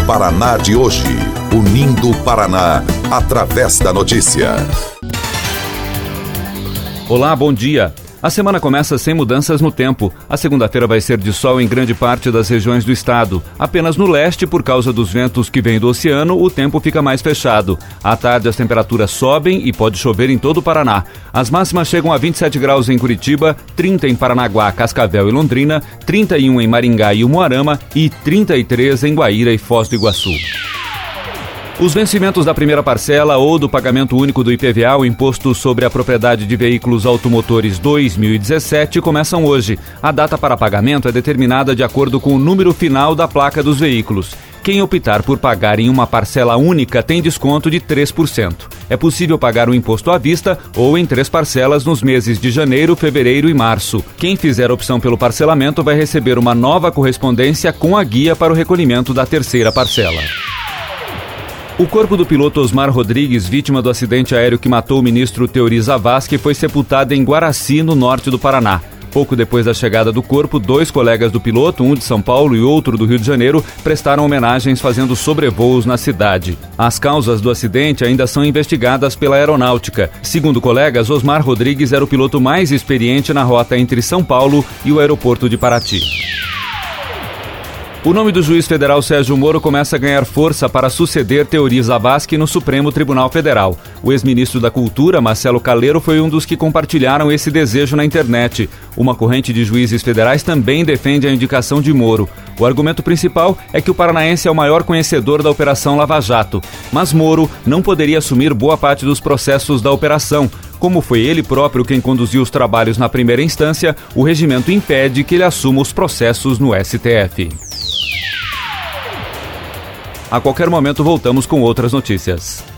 Paraná de hoje, unindo o Paraná através da notícia. Olá, bom dia. A semana começa sem mudanças no tempo. A segunda-feira vai ser de sol em grande parte das regiões do estado. Apenas no leste, por causa dos ventos que vêm do oceano, o tempo fica mais fechado. À tarde, as temperaturas sobem e pode chover em todo o Paraná. As máximas chegam a 27 graus em Curitiba, 30 em Paranaguá, Cascavel e Londrina, 31 em Maringá e Umuarama e 33 em Guaíra e Foz do Iguaçu. Os vencimentos da primeira parcela ou do pagamento único do IPVA, o Imposto sobre a Propriedade de Veículos Automotores 2017, começam hoje. A data para pagamento é determinada de acordo com o número final da placa dos veículos. Quem optar por pagar em uma parcela única tem desconto de 3%. É possível pagar o imposto à vista ou em 3 parcelas nos meses de janeiro, fevereiro e março. Quem fizer opção pelo parcelamento vai receber uma nova correspondência com a guia para o recolhimento da terceira parcela. O corpo do piloto Osmar Rodrigues, vítima do acidente aéreo que matou o ministro Teori Zavascki, foi sepultado em Guaraci, no norte do Paraná. Pouco depois da chegada do corpo, 2 colegas do piloto, um de São Paulo e outro do Rio de Janeiro, prestaram homenagens fazendo sobrevoos na cidade. As causas do acidente ainda são investigadas pela aeronáutica. Segundo colegas, Osmar Rodrigues era o piloto mais experiente na rota entre São Paulo e o aeroporto de Paraty. O nome do juiz federal Sérgio Moro começa a ganhar força para suceder Teori Zavascki no Supremo Tribunal Federal. O ex-ministro da Cultura, Marcelo Calero, foi um dos que compartilharam esse desejo na internet. Uma corrente de juízes federais também defende a indicação de Moro. O argumento principal é que o paranaense é o maior conhecedor da Operação Lava Jato. Mas Moro não poderia assumir boa parte dos processos da operação. Como foi ele próprio quem conduziu os trabalhos na primeira instância, o regimento impede que ele assuma os processos no STF. A qualquer momento voltamos com outras notícias.